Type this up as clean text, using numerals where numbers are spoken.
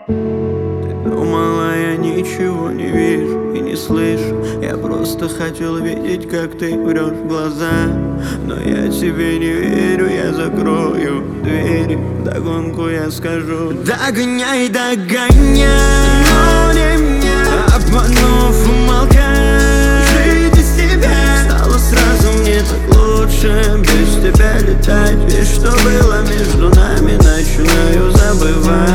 Ты думала, я ничего не вижу и не слышу. Я просто хотел видеть, как ты врешь в глаза. Но я тебе не верю, я закрою двери. Вдогонку я скажу: догоняй, догоняй, но не меня, обманув, умолкай. Жить без тебя стало сразу мне так лучше. Без тебя летать, и что было между нами начинаю забывать.